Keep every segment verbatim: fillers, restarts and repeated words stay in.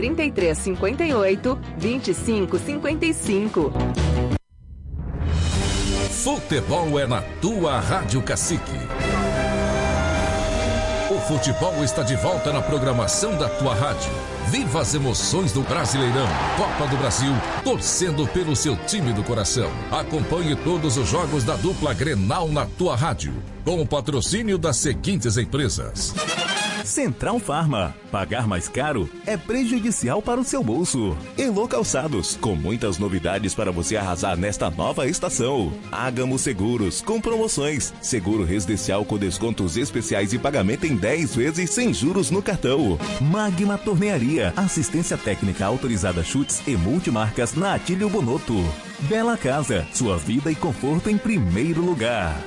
trinta e três, cinquenta e oito, vinte e cinco, cinquenta e cinco. Futebol é na tua Rádio Cacique. O futebol está de volta na programação da tua rádio. Viva as emoções do Brasileirão, Copa do Brasil, torcendo pelo seu time do coração. Acompanhe todos os jogos da dupla Grenal na tua rádio, com o patrocínio das seguintes empresas. Central Farma. Pagar mais caro é prejudicial para o seu bolso. Elo Calçados, com muitas novidades para você arrasar nesta nova estação. Ágamo Seguros, com promoções. Seguro residencial com descontos especiais e pagamento em dez vezes sem juros no cartão. Magma Tornearia, assistência técnica autorizada chutes e multimarcas na Atílio Bonotto. Bela Casa, sua vida e conforto em primeiro lugar.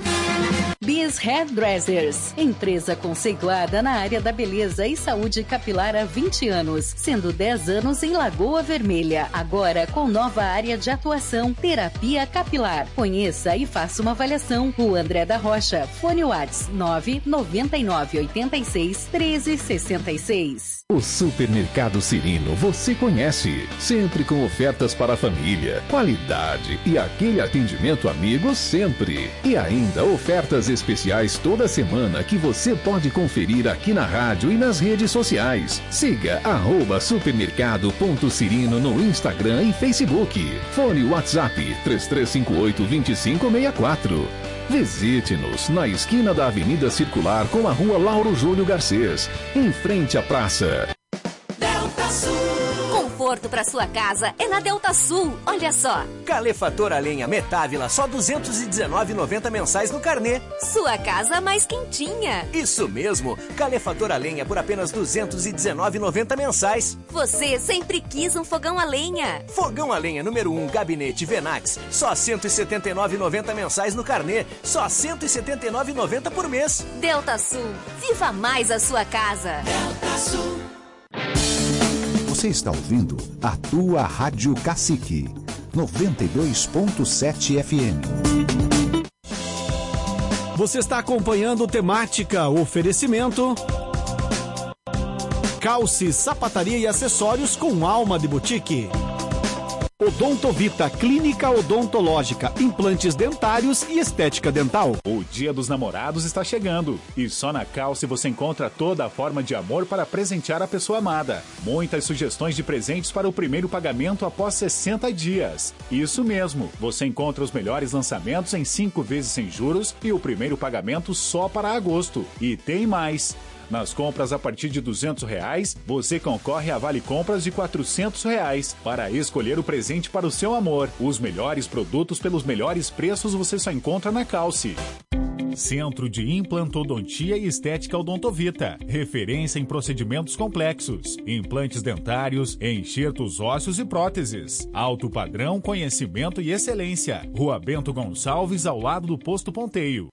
Bis Hairdressers, empresa conceituada na área da beleza e saúde capilar há vinte anos, sendo dez anos em Lagoa Vermelha. Agora com nova área de atuação, terapia capilar. Conheça e faça uma avaliação. O André da Rocha, fone Whats nove nove nove oito seis treze sessenta e seis. O Supermercado Cirino você conhece, sempre com ofertas para a família, qualidade e aquele atendimento amigo sempre. E ainda ofertas especiais toda semana que você pode conferir aqui na rádio e nas redes sociais. Siga arroba supermercado.cirino no Instagram e Facebook. Fone WhatsApp três três cinco oito, dois cinco seis quatro. Visite-nos na esquina da Avenida Circular com a Rua Lauro Júlio Garcês, em frente à praça. Delta Sul. Conforto para sua casa é na Delta Sul. Olha só. Calefator a lenha Metávila, só duzentos e dezenove reais e noventa centavos mensais no carnê. Sua casa mais quentinha. Isso mesmo. Calefator a lenha por apenas duzentos e dezenove reais e noventa centavos mensais. Você sempre quis um fogão a lenha. Fogão a lenha número um, Gabinete Venax, só cento e setenta e nove reais e noventa centavos mensais no carnê. Só cento e setenta e nove reais e noventa centavos por mês. Delta Sul. Viva mais a sua casa. Delta Sul. Você está ouvindo a tua Rádio Cacique, noventa e dois ponto sete F M. Você está acompanhando Temática Oferecimento Calce, sapataria e acessórios com alma de boutique. Odontovita, clínica odontológica, implantes dentários e estética dental. O Dia dos Namorados está chegando e só na Calce você encontra toda a forma de amor para presentear a pessoa amada. Muitas sugestões de presentes para o primeiro pagamento após sessenta dias. Isso mesmo, você encontra os melhores lançamentos em cinco vezes sem juros e o primeiro pagamento só para agosto. E tem mais! Nas compras a partir de duzentos reais, você concorre a vale compras de quatrocentos reais para escolher o presente para o seu amor. Os melhores produtos pelos melhores preços você só encontra na Calce. Centro de Implantodontia e Estética Odontovita. Referência em procedimentos complexos, implantes dentários, enxertos ósseos e próteses. Alto padrão, conhecimento e excelência. Rua Bento Gonçalves, ao lado do Posto Ponteio.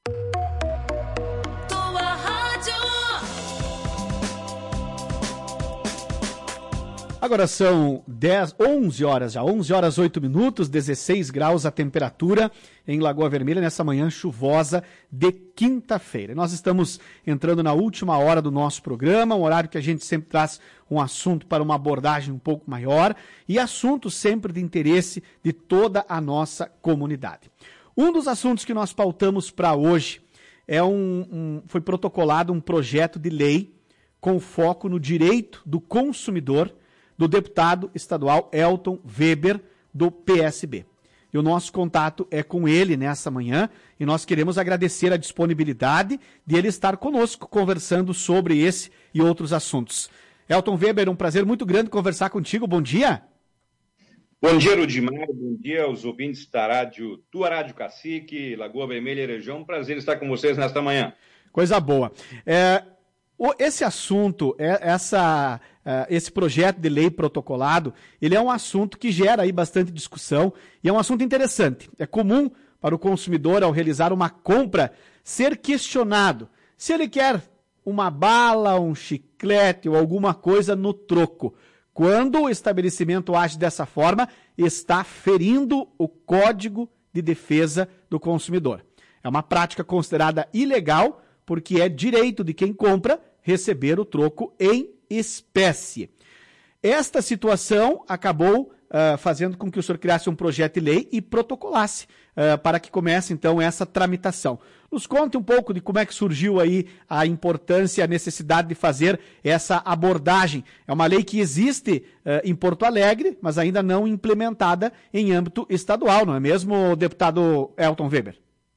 Agora são dez, onze horas já, onze horas oito minutos, dezesseis graus a temperatura em Lagoa Vermelha nessa manhã chuvosa de quinta-feira. Nós estamos entrando na última hora do nosso programa, um horário que a gente sempre traz um assunto para uma abordagem um pouco maior e assuntos sempre de interesse de toda a nossa comunidade. Um dos assuntos que nós pautamos para hoje é um, um, foi protocolado um projeto de lei com foco no direito do consumidor do deputado estadual Elton Weber, do P S B. E o nosso contato é com ele nessa manhã e nós queremos agradecer a disponibilidade de ele estar conosco conversando sobre esse e outros assuntos. Elton Weber, um prazer muito grande conversar contigo. Bom dia. Bom dia, Rudimar. Bom dia aos ouvintes da rádio, tua Rádio Cacique, Lagoa Vermelha e região. Um prazer estar com vocês nesta manhã. Coisa boa. É... Esse assunto, essa, esse projeto de lei protocolado, ele é um assunto que gera aí bastante discussão e é um assunto interessante. É comum para o consumidor, ao realizar uma compra, ser questionado se ele quer uma bala, um chiclete ou alguma coisa no troco. Quando o estabelecimento age dessa forma, está ferindo o Código de Defesa do Consumidor. É uma prática considerada ilegal, porque é direito de quem compra receber o troco em espécie. Esta situação acabou uh, fazendo com que o senhor criasse um projeto de lei e protocolasse uh, para que comece, então, essa tramitação. Nos conte um pouco de como é que surgiu aí a importância e a necessidade de fazer essa abordagem. É uma lei que existe uh, em Porto Alegre, mas ainda não implementada em âmbito estadual, não é mesmo, deputado Elton Weber?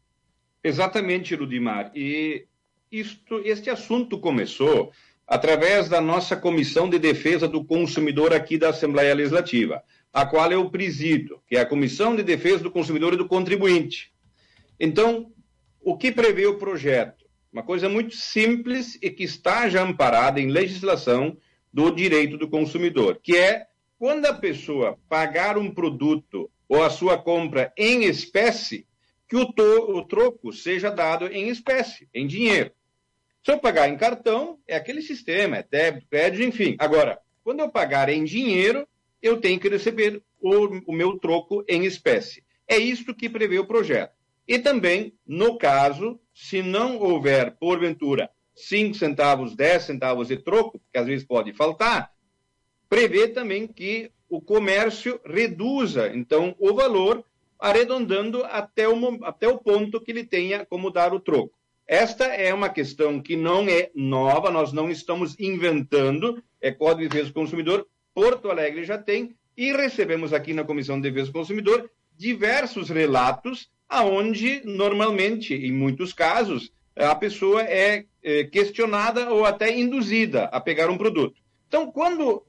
Exatamente, Rudimar. E isto, este assunto começou através da nossa Comissão de Defesa do Consumidor aqui da Assembleia Legislativa, a qual eu presido, que é a Comissão de Defesa do Consumidor e do Contribuinte. Então, o que prevê o projeto? Uma coisa muito simples e que está já amparada em legislação do direito do consumidor, que é quando a pessoa pagar um produto ou a sua compra em espécie, que o, to- o troco seja dado em espécie, em dinheiro. Se eu pagar em cartão, é aquele sistema, é débito, crédito, enfim. Agora, quando eu pagar em dinheiro, eu tenho que receber o, o meu troco em espécie. É isto que prevê o projeto. E também, no caso, se não houver, porventura, cinco centavos, dez centavos de troco, que às vezes pode faltar, prevê também que o comércio reduza, então, o valor, arredondando até o, até o ponto que ele tenha como dar o troco. Esta é uma questão que não é nova, nós não estamos inventando, é Código de Defesa do Consumidor, Porto Alegre já tem, e recebemos aqui na Comissão de Defesa do Consumidor diversos relatos aonde, normalmente, em muitos casos, a pessoa é, é questionada ou até induzida a pegar um produto. Então, quando,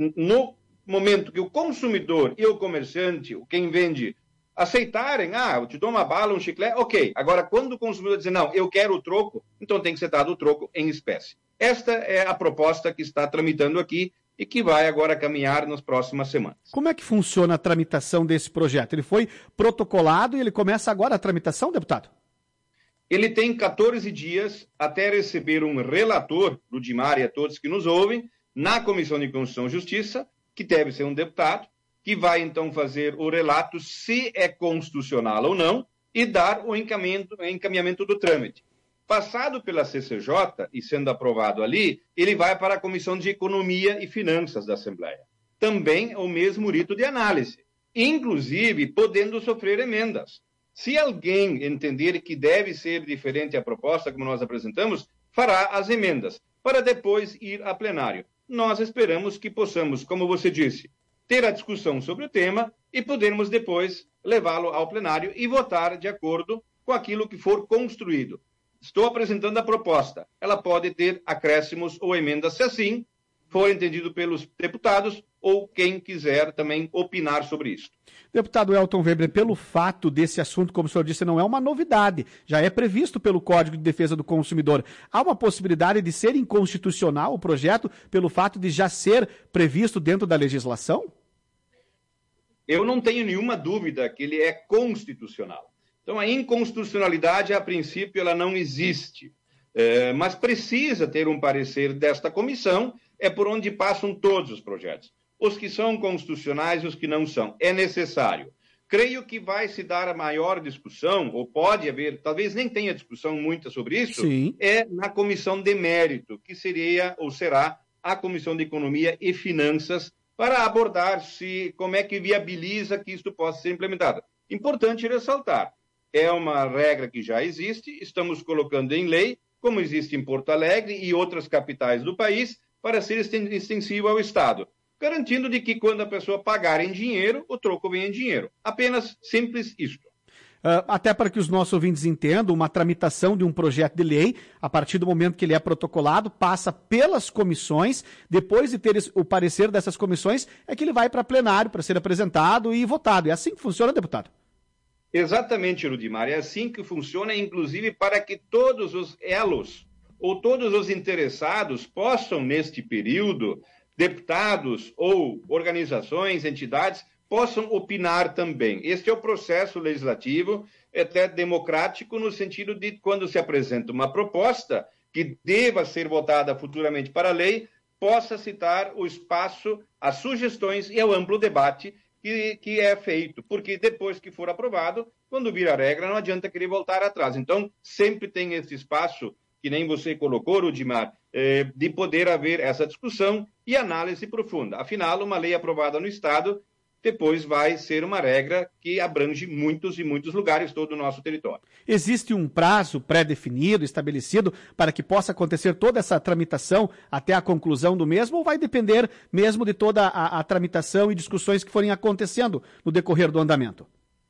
no momento que o consumidor e o comerciante, quem vende, aceitarem, ah, eu te dou uma bala, um chiclete, ok. Agora, quando o consumidor dizer, não, eu quero o troco, então tem que ser dado o troco em espécie. Esta é a proposta que está tramitando aqui e que vai agora caminhar nas próximas semanas. Como é que funciona a tramitação desse projeto? Ele foi protocolado e ele começa agora a tramitação, deputado? Ele tem quatorze dias até receber um relator, Rudimar e a todos que nos ouvem, na Comissão de Constituição e Justiça, que deve ser um deputado, que vai, então, fazer o relato se é constitucional ou não e dar o encaminhamento, encaminhamento do trâmite. Passado pela C C J e sendo aprovado ali, ele vai para a Comissão de Economia e Finanças da Assembleia. Também o mesmo rito de análise, inclusive podendo sofrer emendas. Se alguém entender que deve ser diferente a proposta, como nós apresentamos, fará as emendas, para depois ir a plenário. Nós esperamos que possamos, como você disse, ter a discussão sobre o tema e podermos depois levá-lo ao plenário e votar de acordo com aquilo que for construído. Estou apresentando a proposta. Ela pode ter acréscimos ou emendas, se assim for entendido pelos deputados ou quem quiser também opinar sobre isso. Deputado Elton Weber, pelo fato desse assunto, como o senhor disse, não é uma novidade, já é previsto pelo Código de Defesa do Consumidor. Há uma possibilidade de ser inconstitucional o projeto pelo fato de já ser previsto dentro da legislação? Eu não tenho nenhuma dúvida que ele é constitucional. Então, a inconstitucionalidade, a princípio, ela não existe, é, mas precisa ter um parecer desta comissão, é por onde passam todos os projetos. Os que são constitucionais e os que não são. É necessário. Creio que vai se dar a maior discussão, ou pode haver, talvez nem tenha discussão muita sobre isso, Sim. é na comissão de mérito, que seria ou será a Comissão de Economia e Finanças, para abordar se como é que viabiliza que isto possa ser implementado. Importante ressaltar, é uma regra que já existe, estamos colocando em lei, como existe em Porto Alegre e outras capitais do país, para ser extensivo ao Estado, garantindo de que quando a pessoa pagar em dinheiro, o troco vem em dinheiro. Apenas simples isto. Uh, até para que os nossos ouvintes entendam, uma tramitação de um projeto de lei, a partir do momento que ele é protocolado, passa pelas comissões, depois de ter o parecer dessas comissões, é que ele vai para plenário para ser apresentado e votado. É assim que funciona, deputado? Exatamente, Rudimar. É assim que funciona, inclusive para que todos os elos ou todos os interessados possam, neste período, deputados ou organizações, entidades, possam opinar também. Este é o processo legislativo, é até democrático, no sentido de quando se apresenta uma proposta que deva ser votada futuramente para a lei, possa citar o espaço, as sugestões e o amplo debate que, que é feito. Porque depois que for aprovado, quando vir a regra, não adianta querer voltar atrás. Então, sempre tem esse espaço que nem você colocou, Rudimar, eh, de poder haver essa discussão e análise profunda. Afinal, uma lei aprovada no Estado depois vai ser uma regra que abrange muitos e muitos lugares, todo o nosso território. Existe um prazo pré-definido, estabelecido, para que possa acontecer toda essa tramitação até a conclusão do mesmo, ou vai depender mesmo de toda a, a tramitação e discussões que forem acontecendo no decorrer do andamento?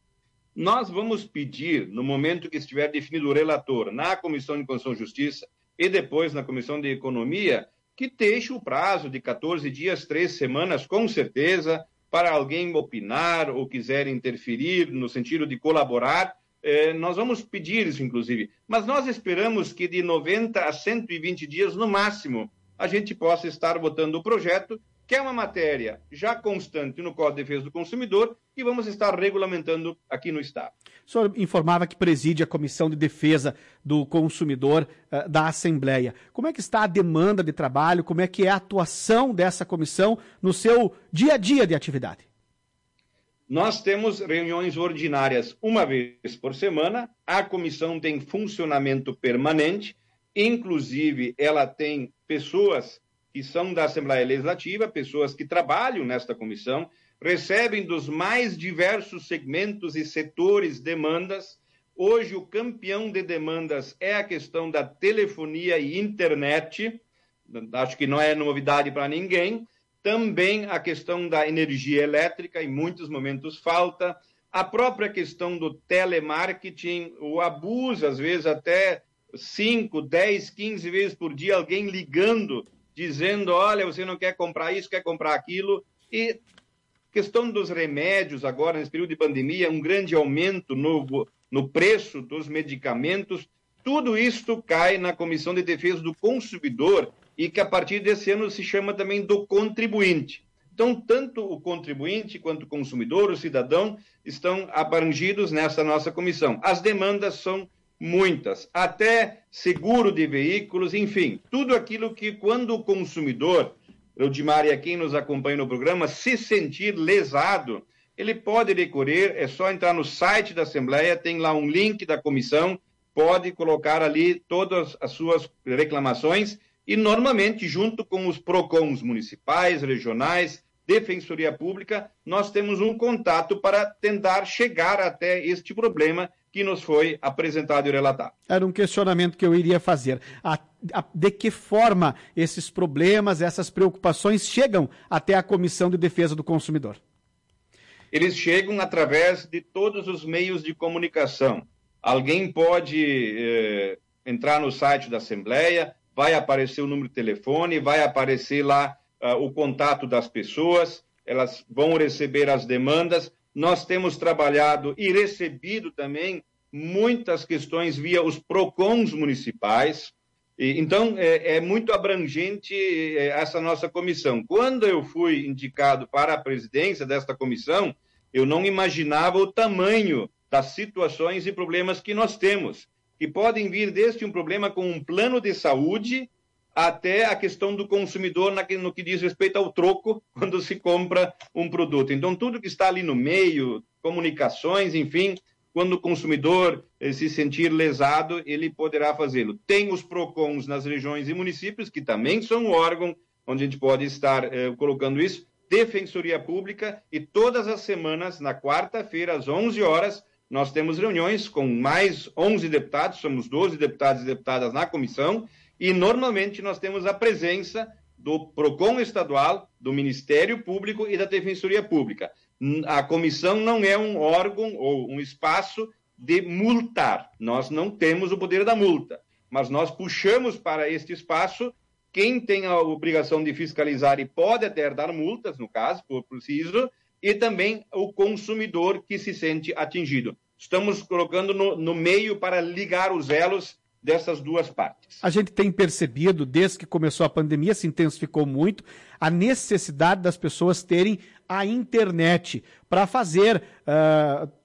Nós vamos pedir, no momento que estiver definido o relator na Comissão de Constituição e Justiça e depois na Comissão de Economia, que deixe o prazo de quatorze dias, três semanas, com certeza, para alguém opinar ou quiser interferir no sentido de colaborar, eh, nós vamos pedir isso, inclusive. Mas nós esperamos que de noventa a cento e vinte dias, no máximo, a gente possa estar votando o projeto, que é uma matéria já constante no Código de Defesa do Consumidor e vamos estar regulamentando aqui no Estado. O senhor informava que preside a Comissão de Defesa do Consumidor uh, da Assembleia. Como é que está a demanda de trabalho, como é que é a atuação dessa comissão no seu dia a dia de atividade? Nós temos reuniões ordinárias uma vez por semana, a comissão tem funcionamento permanente, inclusive ela tem pessoas que são da Assembleia Legislativa, pessoas que trabalham nesta comissão, recebem dos mais diversos segmentos e setores demandas. Hoje, o campeão de demandas é a questão da telefonia e internet, acho que não é novidade para ninguém. Também a questão da energia elétrica, em muitos momentos falta. A própria questão do telemarketing, o abuso, às vezes até cinco, dez, quinze vezes por dia, alguém ligando, dizendo, olha, você não quer comprar isso, quer comprar aquilo. E questão dos remédios agora, nesse período de pandemia, um grande aumento no, no preço dos medicamentos. Tudo isto cai na Comissão de Defesa do Consumidor e que a partir desse ano se chama também do contribuinte. Então, tanto o contribuinte quanto o consumidor, o cidadão, estão abrangidos nessa nossa comissão. As demandas são muitas, até seguro de veículos, enfim, tudo aquilo que quando o consumidor, Eudimar e quem nos acompanha no programa, se sentir lesado, ele pode recorrer, é só entrar no site da Assembleia, tem lá um link da comissão, pode colocar ali todas as suas reclamações e normalmente junto com os PROCONs municipais, regionais, Defensoria Pública, nós temos um contato para tentar chegar até este problema que nos foi apresentado e relatado. Era um questionamento que eu iria fazer. A, a, de que forma esses problemas, essas preocupações chegam até a Comissão de Defesa do Consumidor? Eles chegam através de todos os meios de comunicação. Alguém pode eh, entrar no site da Assembleia, vai aparecer o número de telefone, vai aparecer lá uh, o contato das pessoas, elas vão receber as demandas. Nós temos trabalhado e recebido também muitas questões via os PROCONs municipais. E, então, é, é muito abrangente é, essa nossa comissão. Quando eu fui indicado para a presidência desta comissão, eu não imaginava o tamanho das situações e problemas que nós temos, que podem vir desde um problema com um plano de saúde até a questão do consumidor no que diz respeito ao troco quando se compra um produto. Então, tudo que está ali no meio, comunicações, enfim, quando o consumidor eh, se sentir lesado, ele poderá fazê-lo. Tem os PROCONs nas regiões e municípios, que também são um órgão onde a gente pode estar eh, colocando isso, Defensoria Pública, e todas as semanas, na quarta-feira, às onze horas, nós temos reuniões com mais onze deputados, somos doze deputados e deputadas na comissão, e normalmente nós temos a presença do PROCON estadual, do Ministério Público e da Defensoria Pública. A comissão não é um órgão ou um espaço de multar. Nós não temos o poder da multa, mas nós puxamos para este espaço quem tem a obrigação de fiscalizar e pode até dar multas, no caso, por preciso, e também o consumidor que se sente atingido. Estamos colocando no, no meio para ligar os elos dessas duas partes. A gente tem percebido, desde que começou a pandemia, se intensificou muito, a necessidade das pessoas terem a internet para fazer uh,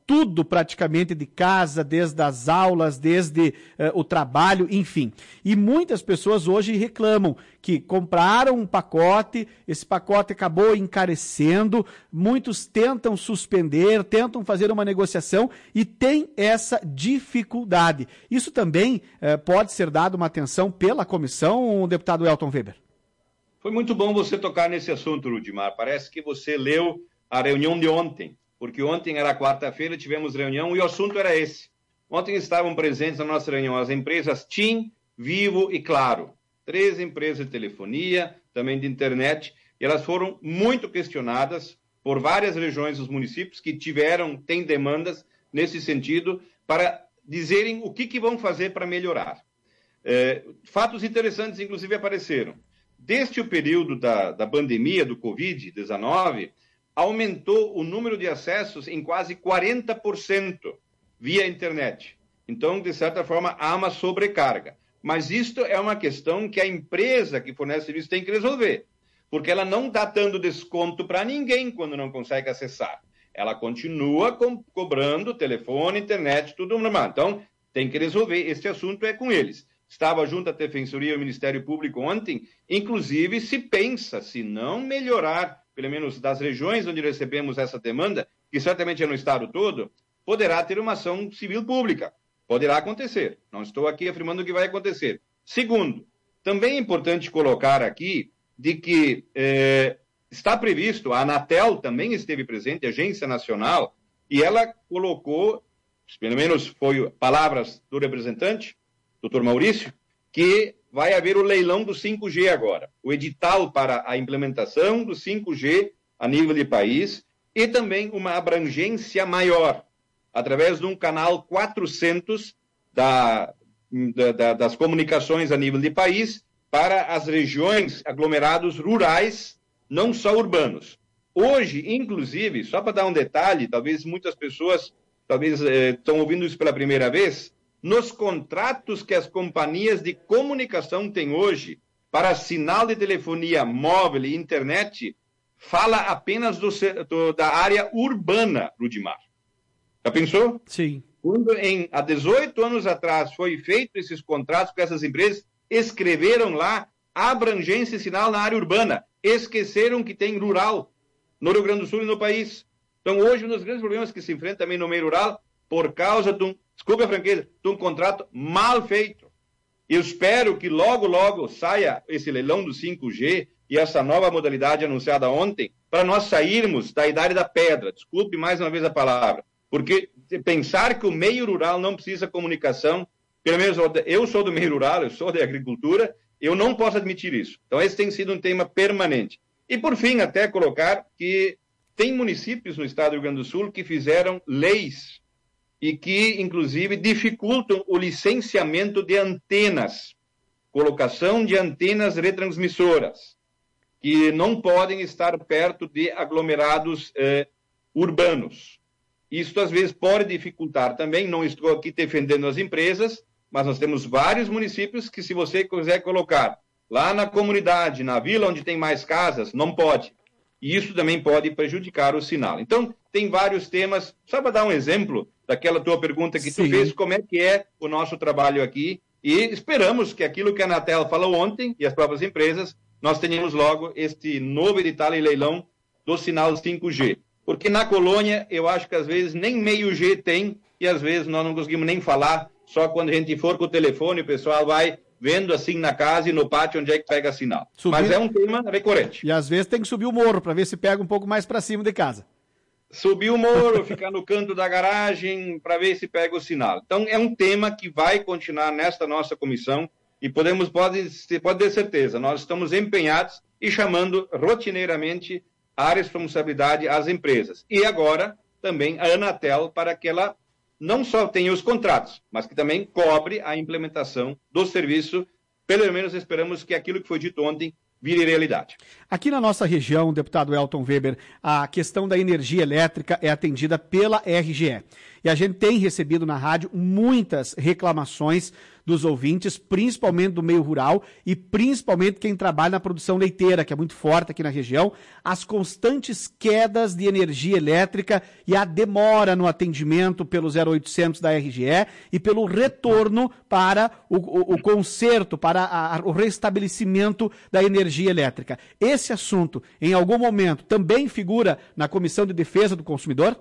tudo praticamente de casa, desde as aulas, desde uh, o trabalho, enfim. E muitas pessoas hoje reclamam que compraram um pacote, esse pacote acabou encarecendo, muitos tentam suspender, tentam fazer uma negociação e tem essa dificuldade. Isso também uh, pode ser dado uma atenção pela comissão, deputado Elton Weber? Foi muito bom você tocar nesse assunto, Rudimar. Parece que você leu a reunião de ontem, porque ontem era quarta-feira, tivemos reunião e o assunto era esse. Ontem estavam presentes na nossa reunião as empresas TIM, Vivo e Claro. Três empresas de telefonia, também de internet, e elas foram muito questionadas por várias regiões dos municípios que tiveram, têm demandas nesse sentido, para dizerem o que, que vão fazer para melhorar. É, fatos interessantes, inclusive, apareceram. Desde o período da, da pandemia do covid dezenove, aumentou o número de acessos em quase quarenta por cento via internet. Então, de certa forma, há uma sobrecarga. Mas isto é uma questão que a empresa que fornece serviço tem que resolver, porque ela não está dando desconto para ninguém quando não consegue acessar. Ela continua co- cobrando telefone, internet, tudo normal. Então, tem que resolver. Este assunto é com eles. Estava junto à Defensoria e ao Ministério Público ontem, inclusive se pensa, se não melhorar, pelo menos das regiões onde recebemos essa demanda, que certamente é no estado todo, poderá ter uma ação civil pública. Poderá acontecer. Não estou aqui afirmando que vai acontecer. Segundo, também é importante colocar aqui de que eh, está previsto, a Anatel também esteve presente, a Agência Nacional, e ela colocou, pelo menos foi palavras do representante, doutor Maurício, que vai haver o leilão do cinco G agora. O edital para a implementação do cinco G a nível de país e também uma abrangência maior, através de um canal quatrocentos da, da, das comunicações a nível de país para as regiões, aglomerados rurais, não só urbanos. Hoje, inclusive, só para dar um detalhe, talvez muitas pessoas talvez eh, estão ouvindo isso pela primeira vez, nos contratos que as companhias de comunicação têm hoje para sinal de telefonia móvel e internet, fala apenas do, do, da área urbana, Rudimar. Já pensou? Sim. Quando em, há dezoito anos atrás foi feito esses contratos com essas empresas, escreveram lá abrangência e sinal na área urbana. Esqueceram que tem rural no Rio Grande do Sul e no país. Então, hoje, um dos grandes problemas que se enfrenta também no meio rural, por causa de um, desculpe a franqueza, de um contrato mal feito. Eu espero que logo, logo saia esse leilão do cinco G e essa nova modalidade anunciada ontem, para nós sairmos da idade da pedra. Desculpe mais uma vez a palavra. Porque pensar que o meio rural não precisa de comunicação, pelo menos eu sou do meio rural, eu sou da agricultura, eu não posso admitir isso. Então, esse tem sido um tema permanente. E, por fim, até colocar que tem municípios no estado do Rio Grande do Sul que fizeram leis e que, inclusive, dificultam o licenciamento de antenas, colocação de antenas retransmissoras, que não podem estar perto de aglomerados eh, urbanos. Isso, às vezes, pode dificultar também, não estou aqui defendendo as empresas, mas nós temos vários municípios que, se você quiser colocar lá na comunidade, na vila onde tem mais casas, não pode. E isso também pode prejudicar o sinal. Então, tem vários temas. Só para dar um exemplo daquela tua pergunta que Sim. tu fez, como é que é o nosso trabalho aqui. E esperamos que aquilo que a Anatel falou ontem, e as próprias empresas, nós tenhamos logo este novo edital e leilão do sinal cinco G. Porque na colônia, eu acho que às vezes nem meio G tem, e às vezes nós não conseguimos nem falar, só quando a gente for com o telefone, o pessoal vai vendo assim na casa e no pátio onde é que pega sinal. Subir... Mas é um tema recorrente. E às vezes tem que subir o morro para ver se pega um pouco mais para cima de casa. Subir o morro, ficar no canto da garagem para ver se pega o sinal. Então é um tema que vai continuar nesta nossa comissão e podemos, pode, pode ter certeza, nós estamos empenhados e chamando rotineiramente a responsabilidade às empresas. E agora também a Anatel para que ela não só tenha os contratos, mas que também cobre a implementação do serviço. Pelo menos esperamos que aquilo que foi dito ontem vire realidade. Aqui na nossa região, deputado Elton Weber, a questão da energia elétrica é atendida pela R G E. E a gente tem recebido na rádio muitas reclamações dos ouvintes, principalmente do meio rural e principalmente quem trabalha na produção leiteira, que é muito forte aqui na região, as constantes quedas de energia elétrica e a demora no atendimento pelo zero oitocentos da R G E e pelo retorno para o, o, o conserto, para a, a, o restabelecimento da energia elétrica. Esse assunto, em algum momento, também figura na Comissão de Defesa do Consumidor?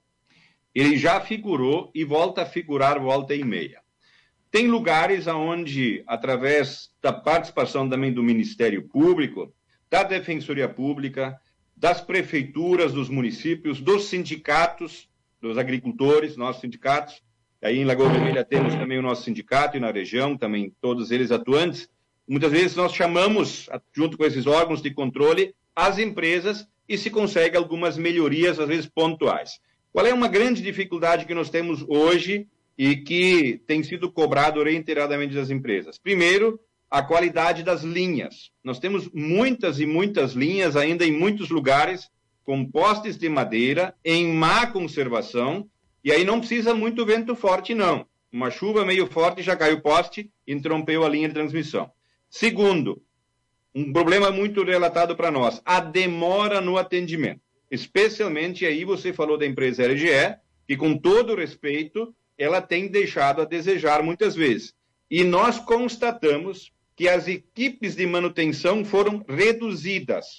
Ele já figurou e volta a figurar volta e meia. Tem lugares onde, através da participação também do Ministério Público, da Defensoria Pública, das prefeituras, dos municípios, dos sindicatos, dos agricultores, nossos sindicatos, aí em Lagoa Vermelha temos também o nosso sindicato e na região também todos eles atuantes. Muitas vezes nós chamamos, junto com esses órgãos de controle, as empresas e se consegue algumas melhorias, às vezes pontuais. Qual é uma grande dificuldade que nós temos hoje e que tem sido cobrado reiteradamente das empresas? Primeiro, a qualidade das linhas. Nós temos muitas e muitas linhas ainda em muitos lugares com postes de madeira em má conservação e aí não precisa muito vento forte, não. Uma chuva meio forte já caiu o poste e interrompeu a linha de transmissão. Segundo, um problema muito relatado para nós, a demora no atendimento. Especialmente aí você falou da empresa R G E, que com todo respeito, ela tem deixado a desejar muitas vezes. E nós constatamos que as equipes de manutenção foram reduzidas.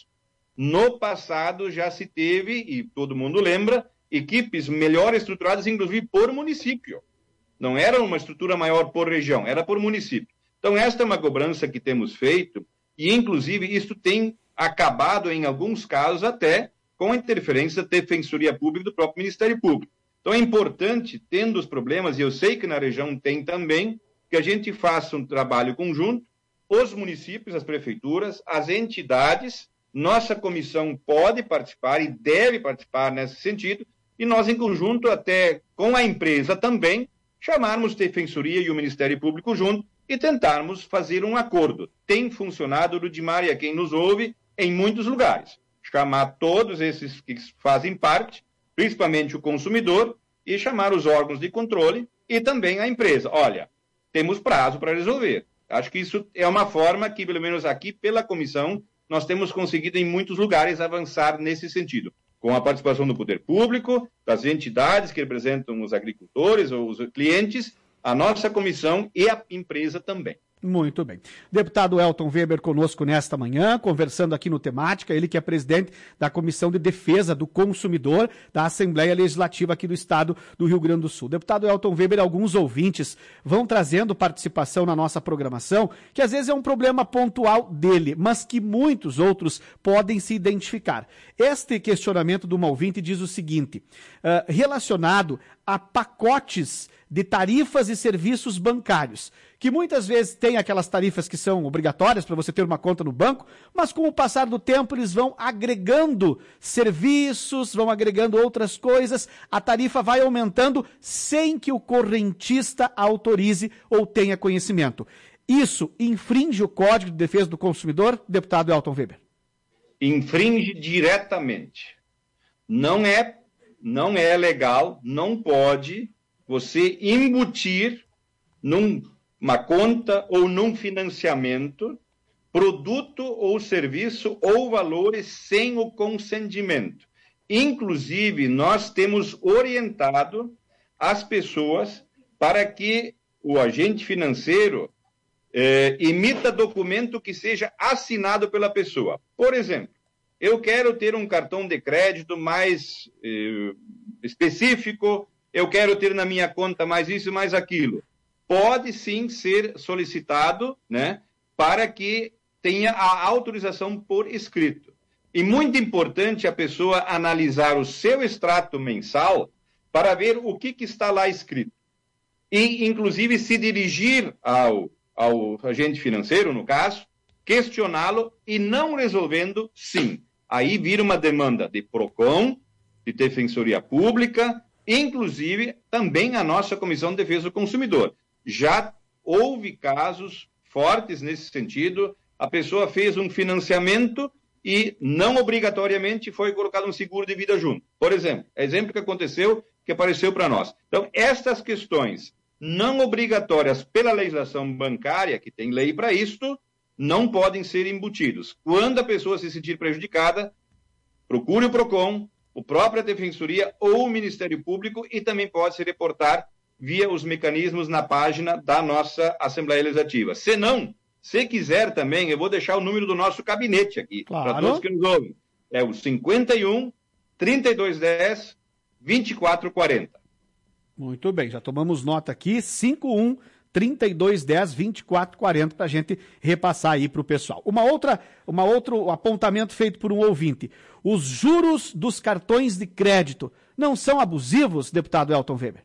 No passado já se teve, e todo mundo lembra, equipes melhor estruturadas, inclusive por município. Não era uma estrutura maior por região, era por município. Então esta é uma cobrança que temos feito, e inclusive isso tem acabado em alguns casos até com a interferência da Defensoria Pública do próprio Ministério Público. Então é importante, tendo os problemas, e eu sei que na região tem também, que a gente faça um trabalho conjunto, os municípios, as prefeituras, as entidades, nossa comissão pode participar e deve participar nesse sentido, e nós em conjunto, até com a empresa também, chamarmos Defensoria e o Ministério Público junto e tentarmos fazer um acordo. Tem funcionado, Rudimar, e a quem nos ouve, em muitos lugares. Chamar todos esses que fazem parte, principalmente o consumidor, e chamar os órgãos de controle e também a empresa. Olha, temos prazo para resolver. Acho que isso é uma forma que, pelo menos aqui, pela comissão, nós temos conseguido em muitos lugares avançar nesse sentido. Com a participação do poder público, das entidades que representam os agricultores ou os clientes, a nossa comissão e a empresa também. Muito bem. Deputado Elton Weber conosco nesta manhã, conversando aqui no Temática, ele que é presidente da Comissão de Defesa do Consumidor da Assembleia Legislativa aqui do Estado do Rio Grande do Sul. Deputado Elton Weber, alguns ouvintes vão trazendo participação na nossa programação, que às vezes é um problema pontual dele, mas que muitos outros podem se identificar. Este questionamento de uma ouvinte diz o seguinte, uh, relacionado a pacotes de tarifas e serviços bancários, que muitas vezes tem aquelas tarifas que são obrigatórias para você ter uma conta no banco, mas com o passar do tempo eles vão agregando serviços, vão agregando outras coisas, a tarifa vai aumentando sem que o correntista autorize ou tenha conhecimento. Isso infringe o Código de Defesa do Consumidor, deputado Elton Weber? Infringe diretamente. Não é, não é legal, não pode você embutir numa conta ou num financiamento produto ou serviço ou valores sem o consentimento. Inclusive, nós temos orientado as pessoas para que o agente financeiro eh, emita documento que seja assinado pela pessoa. Por exemplo, eu quero ter um cartão de crédito mais eh, específico, eu quero ter na minha conta mais isso, mais aquilo. Pode sim ser solicitado, né, para que tenha a autorização por escrito. E muito importante a pessoa analisar o seu extrato mensal para ver o que, que está lá escrito. E, inclusive, se dirigir ao, ao agente financeiro, no caso, questioná-lo e não resolvendo, sim. Aí vira uma demanda de PROCON, de Defensoria Pública, inclusive também a nossa Comissão de Defesa do Consumidor. Já houve casos fortes nesse sentido, a pessoa fez um financiamento e não obrigatoriamente foi colocado um seguro de vida junto. Por exemplo, exemplo que aconteceu, que apareceu para nós. Então, estas questões não obrigatórias pela legislação bancária, que tem lei para isto, não podem ser embutidos. Quando a pessoa se sentir prejudicada, procure o PROCON, a própria Defensoria ou o Ministério Público, e também pode se reportar via os mecanismos na página da nossa Assembleia Legislativa. Se não, se quiser também, eu vou deixar o número do nosso gabinete aqui, claro, para todos que nos ouvem. É o cinquenta e um, trinta e dois dez, vinte e quatro quarenta. Muito bem, já tomamos nota aqui, cinquenta e um, trinta e dois dez, vinte e quatro quarenta, para a gente repassar aí para o pessoal. Uma outra, uma outro apontamento feito por um ouvinte. Os juros dos cartões de crédito não são abusivos, deputado Elton Weber?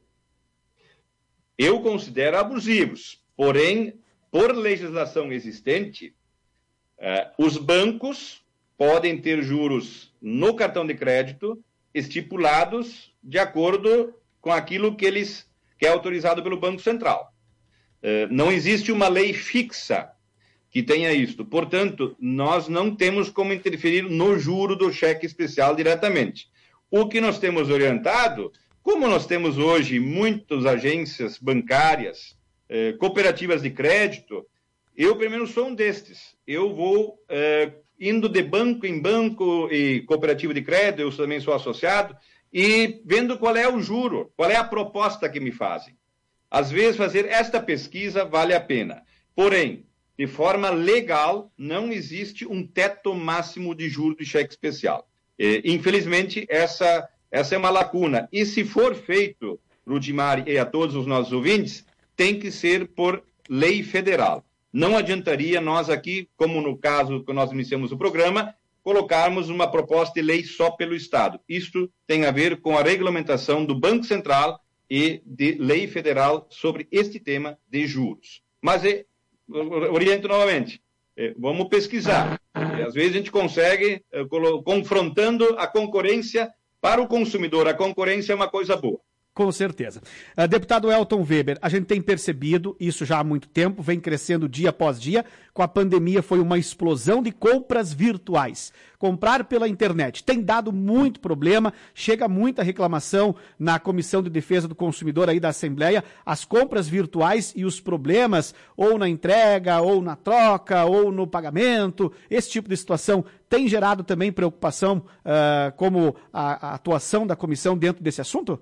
Eu considero abusivos, porém, por legislação existente, eh, os bancos podem ter juros no cartão de crédito estipulados de acordo com aquilo que eles que é autorizado pelo Banco Central. Eh, não existe uma lei fixa que tenha isto. Portanto, nós não temos como interferir no juro do cheque especial diretamente. O que nós temos orientado, como nós temos hoje muitas agências bancárias, eh, cooperativas de crédito, eu, pelo menos, sou um destes. Eu vou eh, indo de banco em banco e cooperativa de crédito, eu também sou associado, e vendo qual é o juro, qual é a proposta que me fazem. Às vezes, fazer esta pesquisa vale a pena. Porém, de forma legal, não existe um teto máximo de juros de cheque especial. Eh, infelizmente, essa, essa é uma lacuna. E se for feito, Rudimar e a todos os nossos ouvintes, tem que ser por lei federal. Não adiantaria nós aqui, como no caso que nós iniciamos o programa, colocarmos uma proposta de lei só pelo Estado. Isto tem a ver com a regulamentação do Banco Central e de lei federal sobre este tema de juros. Mas é, oriento novamente, é, vamos pesquisar. E, às vezes a gente consegue, é, confrontando a concorrência para o consumidor. A concorrência é uma coisa boa. Com certeza. Uh, deputado Elton Weber, a gente tem percebido isso já há muito tempo, vem crescendo dia após dia. Com a pandemia foi uma explosão de compras virtuais. Comprar pela internet tem dado muito problema, chega muita reclamação na Comissão de Defesa do Consumidor aí da Assembleia. As compras virtuais e os problemas, ou na entrega, ou na troca, ou no pagamento, esse tipo de situação tem gerado também preocupação, uh, como a, a atuação da comissão dentro desse assunto?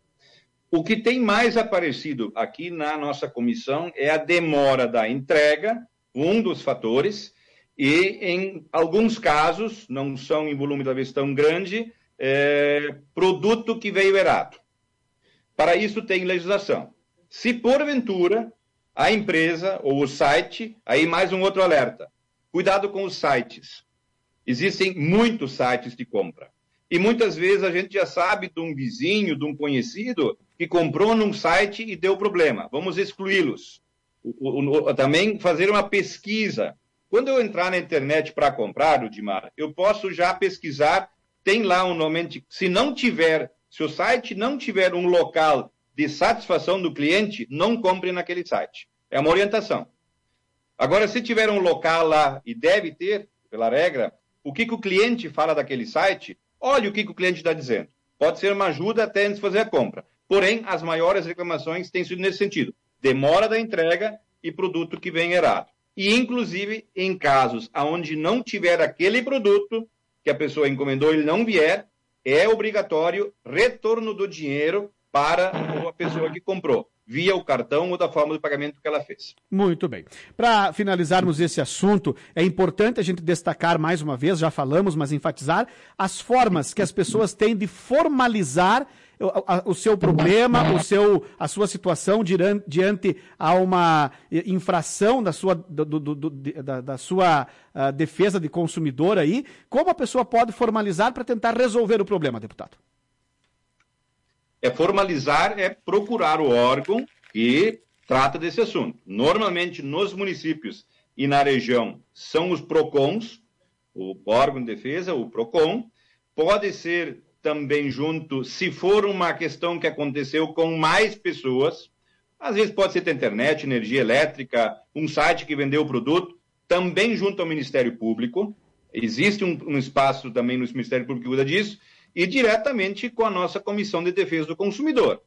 O que tem mais aparecido aqui na nossa comissão é a demora da entrega, um dos fatores, e em alguns casos, não são em volume talvez tão grande, é, produto que veio errado. Para isso tem legislação. Se porventura a empresa ou o site, aí mais um outro alerta, cuidado com os sites. Existem muitos sites de compra. E muitas vezes a gente já sabe de um vizinho, de um conhecido, que comprou num site e deu problema. Vamos excluí-los. Também fazer uma pesquisa. Quando eu entrar na internet para comprar, Udimar, eu posso já pesquisar, tem lá um nome, se não tiver, se o site não tiver um local de satisfação do cliente, não compre naquele site. É uma orientação. Agora, se tiver um local lá, e deve ter, pela regra, o que, que o cliente fala daquele site, olha o que, que o cliente está dizendo. Pode ser uma ajuda até antes de fazer a compra. Porém, as maiores reclamações têm sido nesse sentido. Demora da entrega e produto que vem errado. E, inclusive, em casos onde não tiver aquele produto que a pessoa encomendou e ele não vier, é obrigatório retorno do dinheiro para a pessoa que comprou, via o cartão ou da forma de pagamento que ela fez. Muito bem. Para finalizarmos esse assunto, é importante a gente destacar mais uma vez, já falamos, mas enfatizar, as formas que as pessoas têm de formalizar o seu problema, o seu, a sua situação diante, diante a uma infração da sua, do, do, do, da, da sua uh, defesa de consumidor aí. Como a pessoa pode formalizar para tentar resolver o problema, deputado? É formalizar, é procurar o órgão que trata desse assunto. Normalmente, nos municípios e na região, são os PROCONs, o órgão de defesa, o PROCON. Pode ser também junto, se for uma questão que aconteceu com mais pessoas, às vezes pode ser da internet, energia elétrica, um site que vendeu o produto, também junto ao Ministério Público. Existe um, um espaço também no Ministério Público que cuida disso, e diretamente com a nossa Comissão de Defesa do Consumidor.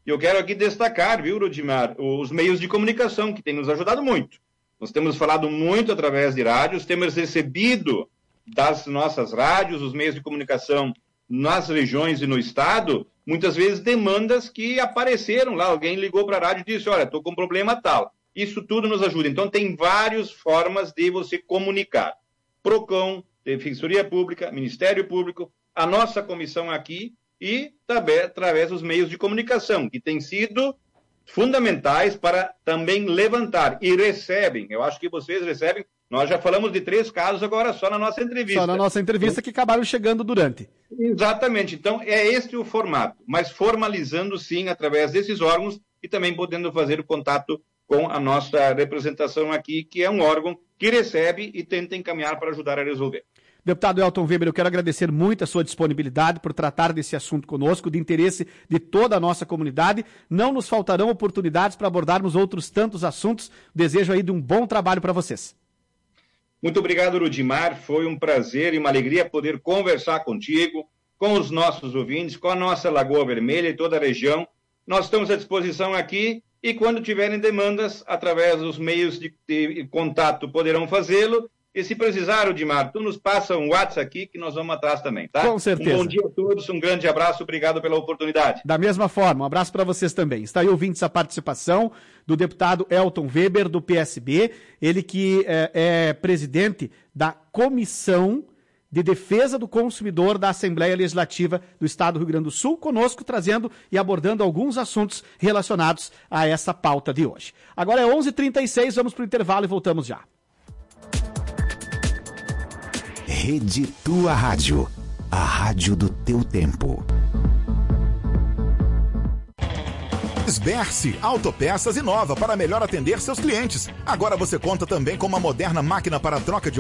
eu quero aqui destacar, viu, Rudimar, os meios de comunicação, que têm nos ajudado muito. Nós temos falado muito através de rádios, temos recebido das nossas rádios, os meios de comunicação nas regiões e no estado, muitas vezes demandas que apareceram lá. Alguém ligou para a rádio e disse, olha, estou com um problema tal. Isso tudo nos ajuda. Então, tem várias formas de você comunicar. PROCON, Defensoria Pública, Ministério Público, a nossa comissão aqui e também através dos meios de comunicação, que têm sido fundamentais para também levantar. E recebem, eu acho que vocês recebem, nós já falamos de três casos agora só na nossa entrevista. Só na nossa entrevista que acabaram chegando durante. Exatamente. Então, é este o formato, mas formalizando sim através desses órgãos e também podendo fazer o contato com a nossa representação aqui, que é um órgão que recebe e tenta encaminhar para ajudar a resolver. Deputado Elton Weber, eu quero agradecer muito a sua disponibilidade por tratar desse assunto conosco, de interesse de toda a nossa comunidade. Não nos faltarão oportunidades para abordarmos outros tantos assuntos. Desejo aí de um bom trabalho para vocês. Muito obrigado, Rudimar. Foi um prazer e uma alegria poder conversar contigo, com os nossos ouvintes, com a nossa Lagoa Vermelha e toda a região. Nós estamos à disposição aqui e quando tiverem demandas, através dos meios de, de contato, poderão fazê-lo. E se precisar, Rudimar, tu nos passa um WhatsApp aqui que nós vamos atrás também, tá? Com certeza. Um bom dia a todos, um grande abraço, obrigado pela oportunidade. Da mesma forma, um abraço para vocês também. Está aí ouvintes a participação do deputado Elton Weber, do P S B, ele que é, é presidente da Comissão de Defesa do Consumidor da Assembleia Legislativa do Estado do Rio Grande do Sul, conosco trazendo e abordando alguns assuntos relacionados a essa pauta de hoje. Agora é onze e trinta e seis, vamos para o intervalo e voltamos já. Rede Tua Rádio, a rádio do teu tempo. Esberce, autopeças inova para melhor atender seus clientes. Agora você conta também com uma moderna máquina para troca de